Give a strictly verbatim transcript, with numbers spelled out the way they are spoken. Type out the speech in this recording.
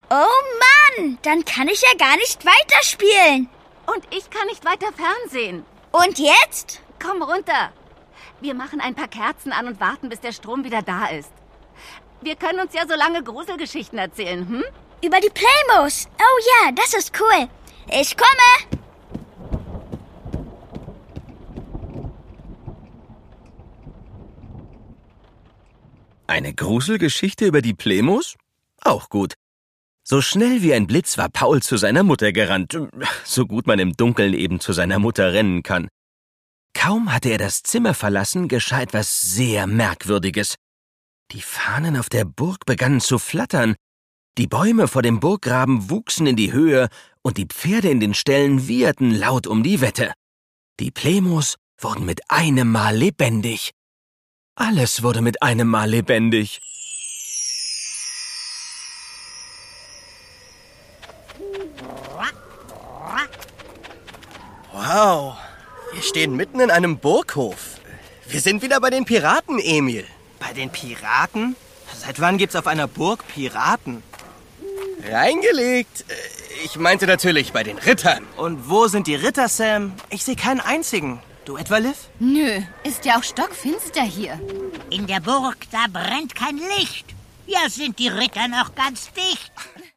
Oh Mann, dann kann ich ja gar nicht weiterspielen. Und ich kann nicht weiter fernsehen. Und jetzt? Komm runter. Wir machen ein paar Kerzen an und warten, bis der Strom wieder da ist. Wir können uns ja so lange Gruselgeschichten erzählen, hm? Über die Playmos. Oh ja, das ist cool. Ich komme. Eine Gruselgeschichte über die Playmos? Auch gut. So schnell wie ein Blitz war Paul zu seiner Mutter gerannt, so gut man im Dunkeln eben zu seiner Mutter rennen kann. Kaum hatte er das Zimmer verlassen, geschah etwas sehr Merkwürdiges. Die Fahnen auf der Burg begannen zu flattern, die Bäume vor dem Burggraben wuchsen in die Höhe und die Pferde in den Ställen wieherten laut um die Wette. Die Playmos wurden mit einem Mal lebendig. Alles wurde mit einem Mal lebendig. Wow, wir stehen mitten in einem Burghof. Wir sind wieder bei den Piraten, Emil. Bei den Piraten? Seit wann gibt's auf einer Burg Piraten? Reingelegt. Ich meinte natürlich bei den Rittern. Und wo sind die Ritter, Sam? Ich sehe keinen einzigen. Du etwa, Liv? Nö, ist ja auch stockfinster hier. In der Burg, da brennt kein Licht. Ja, sind die Ritter noch ganz dicht.